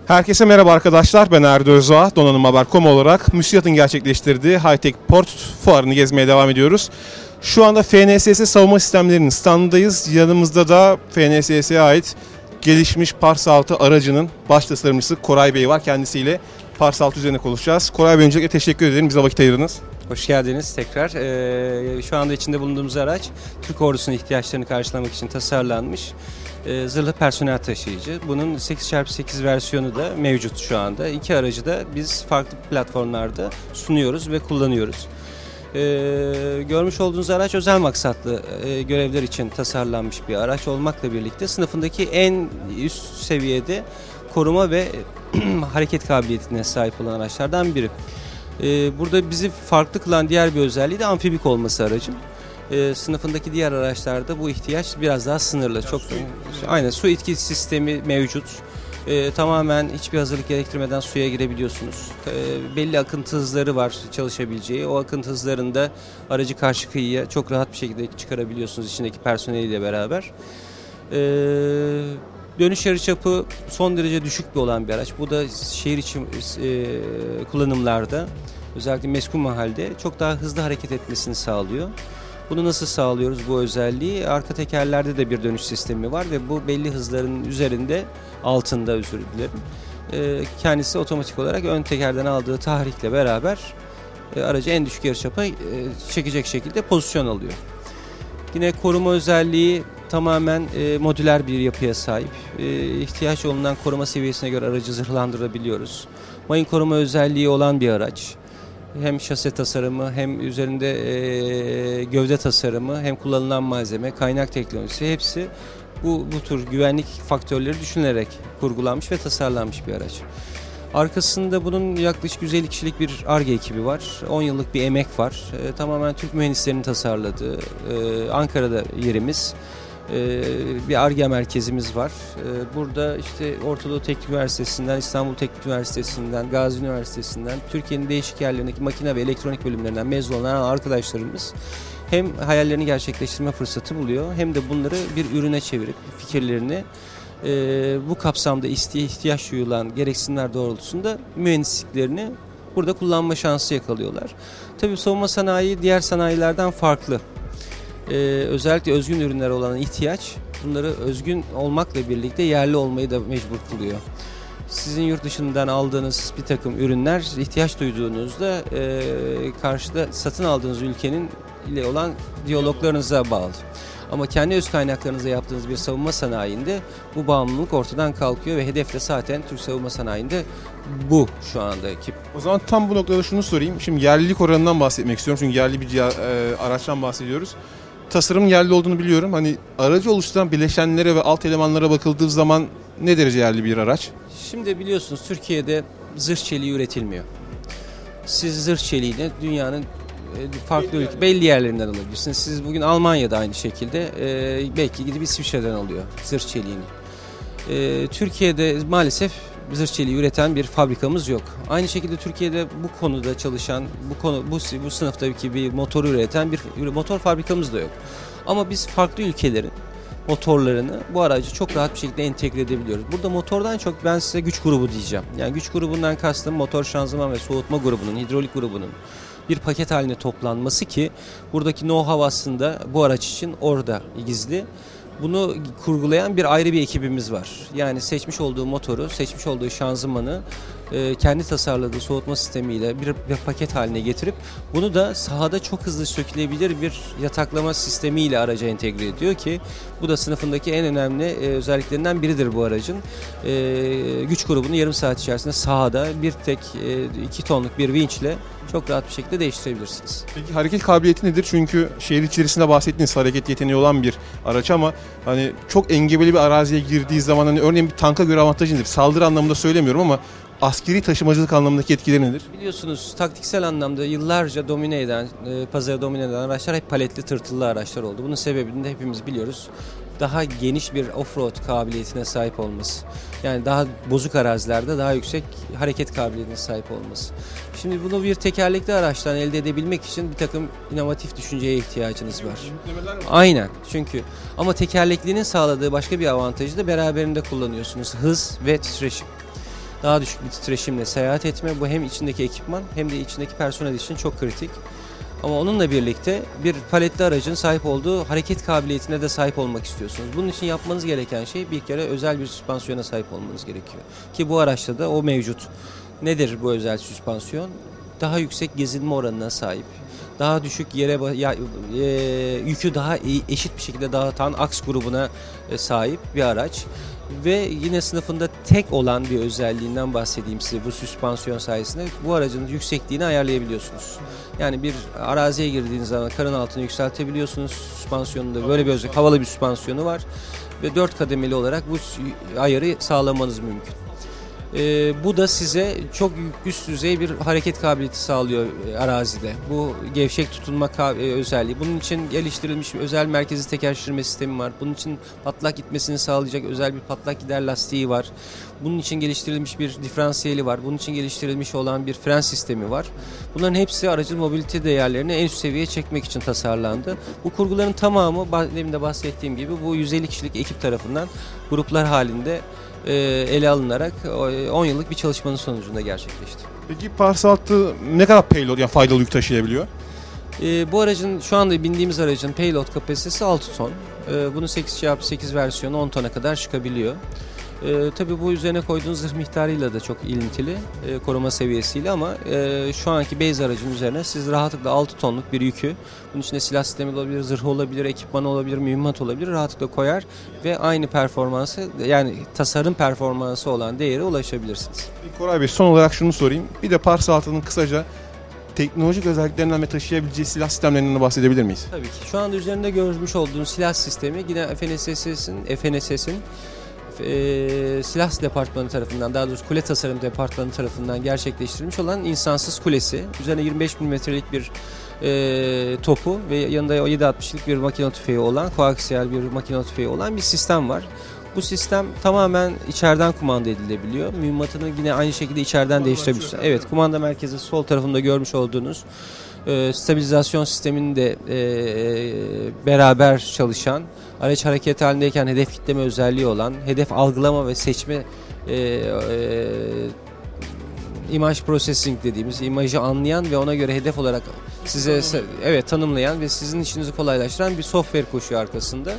Herkese merhaba arkadaşlar, ben Erdi Özdoğa. Donanımhaber.com olarak MÜSİAD'ın gerçekleştirdiği High-Tech Port fuarını gezmeye devam ediyoruz. Şu anda FNSS savunma sistemlerinin standındayız. Yanımızda da FNSS'ye ait gelişmiş Pars 6 aracının baş tasarımcısı Koray Bey var. Kendisiyle Pars 6 üzerine konuşacağız. Koray Bey, öncelikle teşekkür ederim. Bize vakit ayırdınız. Hoş geldiniz tekrar. Şu anda içinde bulunduğumuz araç Türk ordusunun ihtiyaçlarını karşılamak için tasarlanmış zırhlı personel taşıyıcı. Bunun 8x8 versiyonu da mevcut şu anda. İki aracı da biz farklı platformlarda sunuyoruz ve kullanıyoruz. Görmüş olduğunuz araç özel maksatlı görevler için tasarlanmış bir araç olmakla birlikte sınıfındaki en üst seviyede koruma ve hareket kabiliyetine sahip olan araçlardan biri. Burada bizi farklı kılan diğer bir özelliği de amfibik olması aracın. Sınıfındaki diğer araçlarda bu ihtiyaç biraz daha sınırlı. Aynen, su itki sistemi mevcut. Tamamen hiçbir hazırlık gerektirmeden suya girebiliyorsunuz. Belli akıntı hızları var çalışabileceği. O akıntı hızlarında aracı karşı kıyıya çok rahat bir şekilde çıkarabiliyorsunuz içindeki personeliyle beraber. Dönüş yarıçapı son derece düşük bir olan bir araç. Bu da şehir içi kullanımlarda, özellikle meskun mahalde çok daha hızlı hareket etmesini sağlıyor. Bunu nasıl sağlıyoruz bu özelliği? Arka tekerlerde de bir dönüş sistemi var ve bu belli hızların altında özür dilerim. Kendisi otomatik olarak ön tekerden aldığı tahrikle beraber aracı en düşük yarıçapa çekecek şekilde pozisyon alıyor. Yine koruma özelliği tamamen modüler bir yapıya sahip. İhtiyaç olunan koruma seviyesine göre aracı zırhlandırabiliyoruz. Mayın koruma özelliği olan bir araç. Hem şase tasarımı, hem üzerinde gövde tasarımı, hem kullanılan malzeme, kaynak teknolojisi hepsi bu tür güvenlik faktörleri düşünülerek kurgulanmış ve tasarlanmış bir araç. Arkasında bunun yaklaşık 150 kişilik bir Ar-Ge ekibi var. 10 yıllık bir emek var. Tamamen Türk mühendislerinin tasarladığı, Ankara'da yerimiz. Bir Ar-Ge merkezimiz var. Burada işte Orta Doğu Teknik Üniversitesi'nden, İstanbul Teknik Üniversitesi'nden, Gazi Üniversitesi'nden, Türkiye'nin değişik yerlerindeki makine ve elektronik bölümlerinden mezun olan arkadaşlarımız hem hayallerini gerçekleştirme fırsatı buluyor, hem de bunları bir ürüne çevirip fikirlerini bu kapsamda ihtiyaç duyulan gereksinimler doğrultusunda mühendisliklerini burada kullanma şansı yakalıyorlar. Tabii savunma sanayi diğer sanayilerden farklı. Özellikle özgün ürünlere olan ihtiyaç bunları özgün olmakla birlikte yerli olmayı da mecbur kılıyor. Sizin yurt dışından aldığınız bir takım ürünler ihtiyaç duyduğunuzda karşıda satın aldığınız ülkenin ile olan diyaloglarınıza bağlı. Ama kendi öz kaynaklarınızla yaptığınız bir savunma sanayinde bu bağımlılık ortadan kalkıyor ve hedef de zaten Türk savunma sanayinde bu şu andaki. O zaman tam bu noktada şunu sorayım. Şimdi yerlilik oranından bahsetmek istiyorum. Çünkü yerli bir araçtan bahsediyoruz. Tasarımın yerli olduğunu biliyorum. Hani aracı oluşturan bileşenlere ve alt elemanlara bakıldığı zaman ne derece yerli bir araç? Şimdi biliyorsunuz Türkiye'de zırh çeliği üretilmiyor. Siz zırh çeliğini dünyanın farklı belli yerlerinden alabilirsiniz. Siz bugün Almanya'da aynı şekilde belki gidip İsviçre'den alıyor zırh çeliğini. Türkiye'de maalesef zırh çeliği üreten bir fabrikamız yok. Aynı şekilde Türkiye'de bu konuda çalışan, bu sınıftaki bir motoru üreten bir motor fabrikamız da yok. Ama biz farklı ülkelerin motorlarını bu aracı çok rahat bir şekilde entegre edebiliyoruz. Burada motordan çok ben size güç grubu diyeceğim. Yani güç grubundan kastım motor, şanzıman ve soğutma grubunun, hidrolik grubunun bir paket haline toplanması ki buradaki know-how aslında bu araç için orada gizli. Bunu kurgulayan ayrı bir ekibimiz var. Yani seçmiş olduğu motoru, seçmiş olduğu şanzımanı kendi tasarladığı soğutma sistemiyle bir paket haline getirip bunu da sahada çok hızlı sökülebilir bir yataklama sistemiyle araca entegre ediyor ki bu da sınıfındaki en önemli özelliklerinden biridir bu aracın. Güç grubunu yarım saat içerisinde sahada bir tek 2 tonluk bir vinçle çok rahat bir şekilde değiştirebilirsiniz. Peki hareket kabiliyeti nedir? Çünkü şehir içerisinde bahsettiğiniz hareket yeteneği olan bir araç ama hani çok engebeli bir araziye girdiği zaman hani örneğin bir tanka göre avantajı nedir? Saldırı anlamında söylemiyorum ama askeri taşımacılık anlamındaki etkileri nedir? Biliyorsunuz taktiksel anlamda yıllarca pazarı domine eden araçlar hep paletli tırtıllı araçlar oldu. Bunun sebebini de hepimiz biliyoruz. Daha geniş bir off-road kabiliyetine sahip olması. Yani daha bozuk arazilerde daha yüksek hareket kabiliyetine sahip olması. Şimdi bunu bir tekerlekli araçtan elde edebilmek için bir takım inovatif düşünceye ihtiyacınız var. Aynen. Çünkü ama tekerleklinin sağladığı başka bir avantajı da beraberinde kullanıyorsunuz. Hız ve titreşim. daha düşük bir titreşimle seyahat etme. Bu hem içindeki ekipman hem de içindeki personel için çok kritik. Ama onunla birlikte bir paletli aracın sahip olduğu hareket kabiliyetine de sahip olmak istiyorsunuz. Bunun için yapmanız gereken şey bir kere özel bir süspansiyona sahip olmanız gerekiyor. Ki bu araçta da o mevcut. Nedir bu özel süspansiyon? Daha yüksek gezinme oranına sahip. Daha düşük yükü daha eşit bir şekilde dağıtan aks grubuna sahip bir araç. Ve yine sınıfında tek olan bir özelliğinden bahsedeyim size bu süspansiyon sayesinde. Bu aracın yüksekliğini ayarlayabiliyorsunuz. Yani bir araziye girdiğiniz zaman karın altını yükseltebiliyorsunuz. Süspansiyonunda böyle bir özellik, havalı bir süspansiyonu var. Ve 4 kademeli olarak bu ayarı sağlamanız mümkün. Bu da size çok üst düzey bir hareket kabiliyeti sağlıyor arazide. Bu gevşek tutunma özelliği. Bunun için geliştirilmiş bir özel merkezi teker şişirme sistemi var. Bunun için patlak gitmesini sağlayacak özel bir patlak gider lastiği var. Bunun için geliştirilmiş bir diferansiyeli var. Bunun için geliştirilmiş olan bir fren sistemi var. Bunların hepsi aracın mobilite değerlerini en üst seviyeye çekmek için tasarlandı. Bu kurguların tamamı demin de bahsettiğim gibi bu 150 kişilik ekip tarafından gruplar halinde ele alınarak 10 yıllık bir çalışmanın sonucunda gerçekleşti. Peki Pars 6 ne kadar payload yani faydalı yük taşıyabiliyor? Bu aracın şu anda bindiğimiz aracın payload kapasitesi 6 ton. Bunun 8x8 versiyonu 10 tona kadar çıkabiliyor. Tabii bu üzerine koyduğunuz zırh miktarıyla da çok ilintili koruma seviyesiyle ama şu anki base aracın üzerine siz rahatlıkla 6 tonluk bir yükü, bunun içinde silah sistemi olabilir, zırh olabilir, ekipman olabilir, mühimmat olabilir, rahatlıkla koyar ve aynı performansı yani tasarım performansı olan değere ulaşabilirsiniz. Koray Bey son olarak şunu sorayım. Bir de Pars 6'nın kısaca teknolojik özelliklerinden ve taşıyabileceği silah sistemlerinden bahsedebilir miyiz? Tabii ki. Şu anda üzerinde görmüş olduğunuz silah sistemi yine FNSS'in silah departmanı tarafından, daha doğrusu kule tasarım departmanı tarafından gerçekleştirilmiş olan insansız kulesi. Üzerine 25 milimetrelik bir topu ve yanında 7.62'lik bir makine tüfeği olan, koaksiyel bir makine tüfeği olan bir sistem var. Bu sistem tamamen içeriden kumanda edilebiliyor. Mühimmatını yine aynı şekilde içeriden değiştirebilirsiniz. Evet, kumanda merkezi sol tarafında görmüş olduğunuz stabilizasyon sisteminin de beraber çalışan, araç hareket halindeyken hedef kitleme özelliği olan, hedef algılama ve seçme image processing dediğimiz, imajı anlayan ve ona göre hedef olarak size tanımlayan ve sizin işinizi kolaylaştıran bir software koşuyor arkasında.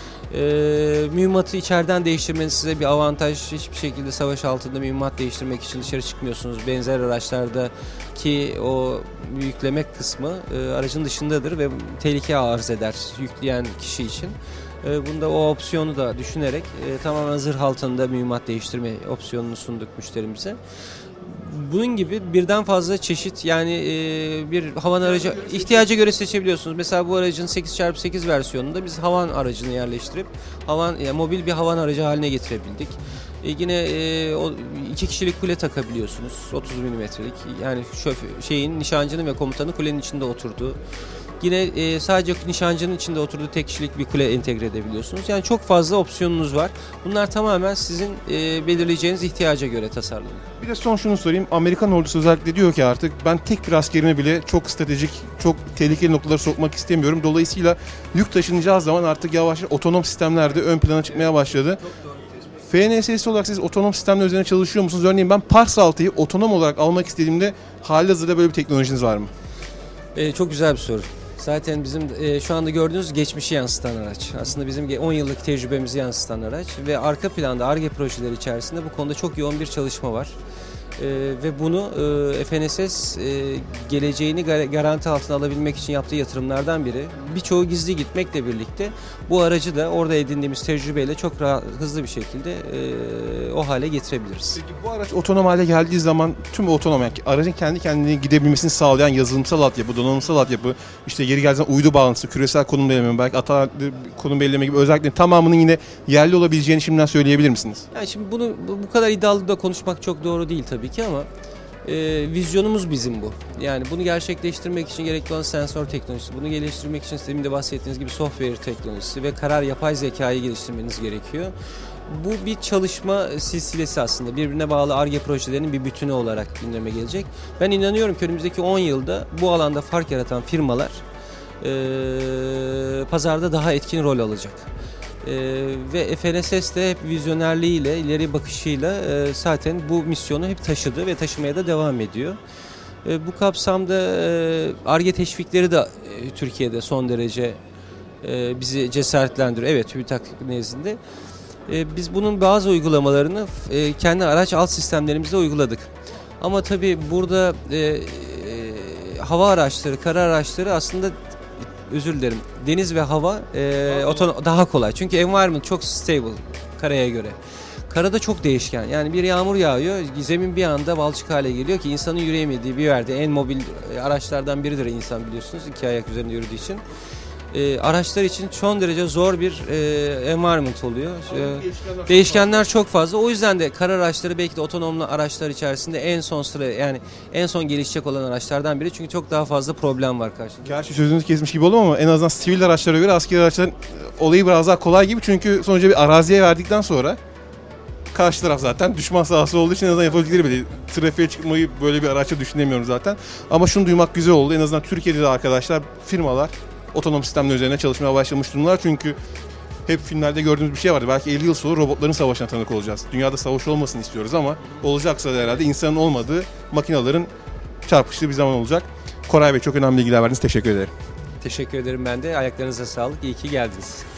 Mühimmatı içeriden değiştirmeniz size bir avantaj. Hiçbir şekilde savaş altında mühimmat değiştirmek için dışarı çıkmıyorsunuz. Benzer araçlardaki o yükleme kısmı aracın dışındadır ve tehlike arz eder yükleyen kişi için. Bunda o opsiyonu da düşünerek tamamen zırh altında mühimmat değiştirme opsiyonunu sunduk müşterimize. Bunun gibi birden fazla çeşit yani bir havan aracı ihtiyaca göre seçebiliyorsunuz. Mesela bu aracın 8x8 versiyonunda biz havan aracını yerleştirip mobil bir havan aracı haline getirebildik. Yine o 2 kişilik kule takabiliyorsunuz 30 milimetrelik yani nişancının ve komutanın kulenin içinde oturduğu. Yine sadece nişancının içinde oturduğu tek kişilik bir kule entegre edebiliyorsunuz. Yani çok fazla opsiyonunuz var. Bunlar tamamen sizin belirleyeceğiniz ihtiyaca göre tasarlanıyor. Bir de son şunu sorayım. Amerikan ordusu özellikle diyor ki artık ben tek bir askerimi bile çok stratejik, çok tehlikeli noktalara sokmak istemiyorum. Dolayısıyla yük taşınacağı zaman artık yavaş yavaş otonom sistemler de ön plana çıkmaya başladı. FNSS olarak siz otonom sistemler üzerine çalışıyor musunuz? Örneğin ben Pars 6'yı otonom olarak almak istediğimde halihazırda böyle bir teknolojiniz var mı? Çok güzel bir soru. Zaten bizim şu anda gördüğünüz geçmişi yansıtan araç. Aslında bizim 10 yıllık tecrübemizi yansıtan araç ve arka planda Ar-Ge projeleri içerisinde bu konuda çok yoğun bir çalışma var. Ve bunu FNSS geleceğini garanti altına alabilmek için yaptığı yatırımlardan biri. Birçoğu gizli gitmekle birlikte bu aracı da orada edindiğimiz tecrübeyle çok hızlı bir şekilde o hale getirebiliriz. Peki bu araç otonom hale geldiği zaman tüm otonom yani aracın kendi kendine gidebilmesini sağlayan yazılımsal altyapı, donanımsal altyapı, işte geri geldiğinde uydu bağlantısı, küresel konum belirleme, belki ata konum belirleme gibi özelliklerin tamamının yine yerli olabileceğini şimdiden söyleyebilir misiniz? Yani şimdi bunu bu kadar iddialı da konuşmak çok doğru değil tabii ki ama vizyonumuz bizim bu. Yani bunu gerçekleştirmek için gerekli olan sensör teknolojisi, bunu geliştirmek için demin de bahsettiğiniz gibi software teknolojisi ve karar yapay zekayı geliştirmeniz gerekiyor. Bu bir çalışma silsilesi aslında. Birbirine bağlı Ar-Ge projelerinin bir bütünü olarak gündeme gelecek. Ben inanıyorum ki önümüzdeki 10 yılda bu alanda fark yaratan firmalar pazarda daha etkin rol alacak. Ve FNSS de hep vizyonerliğiyle, ileri bakışıyla zaten bu misyonu hep taşıdı ve taşımaya da devam ediyor. Bu kapsamda Ar-Ge teşvikleri de Türkiye'de son derece bizi cesaretlendiriyor. Evet, TÜBİTAK nezdinde. Biz bunun bazı uygulamalarını kendi araç alt sistemlerimizde uyguladık. Ama tabii burada hava araçları, kara araçları aslında özür dilerim. Deniz ve hava daha kolay. Çünkü environment çok stable karaya göre. Karada çok değişken. Yani bir yağmur yağıyor, zemin bir anda balçık hale geliyor ki insanın yürüyemediği bir yerde en mobil araçlardan biridir insan biliyorsunuz. 2 ayak üzerinde yürüdüğü için. Araçlar için son derece zor bir environment oluyor. Değişkenler çok fazla. O yüzden de kara araçları belki de otonomlu araçlar içerisinde en son sıra yani en son gelişecek olan araçlardan biri. Çünkü çok daha fazla problem var karşımızda. Gerçi sözünüzü kesmiş gibi oldum ama en azından sivil araçlara göre askeri araçların olayı biraz daha kolay gibi. Çünkü sonuçta bir araziye verdikten sonra karşı taraf zaten düşman sahası olduğu için en azından yapabildikleri bile. Trafiğe çıkmayı böyle bir araçla düşünemiyorum zaten. Ama şunu duymak güzel oldu. En azından Türkiye'de de arkadaşlar, firmalar otonom sistemler üzerine çalışmaya başlamış durumlar. Çünkü hep filmlerde gördüğümüz bir şey vardı. Belki 50 yıl sonra robotların savaşına tanık olacağız. Dünyada savaş olmasını istiyoruz ama olacaksa da herhalde insanın olmadığı, makinelerin çarpıştığı bir zaman olacak. Koray Bey çok önemli bilgiler verdiniz. Teşekkür ederim. Teşekkür ederim ben de. Ayaklarınıza sağlık. İyi ki geldiniz.